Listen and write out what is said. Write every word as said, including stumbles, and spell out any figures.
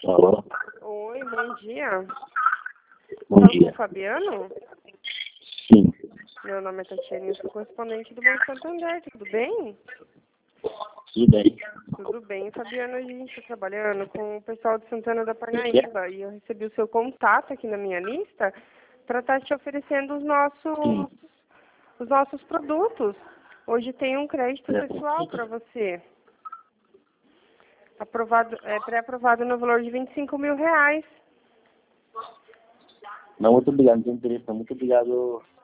Alô? Oi, bom dia. Bom Fala com dia. o Fabiano? Sim, Meu nome é Tatiana, eu sou correspondente do Banco Santander, tudo bem? tudo bem. Tudo bem, Fabiano, a gente está trabalhando com o pessoal de Santana da Como é que é? Parnaíba e eu recebi o seu contato aqui na minha lista para estar te oferecendo os nossos, Sim. os nossos produtos. Hoje tem um crédito É, pessoal para você, aprovado, é, pré-aprovado no valor de vinte e cinco mil reais. Não, muito obrigado, não tem interesse, não. Muito obrigado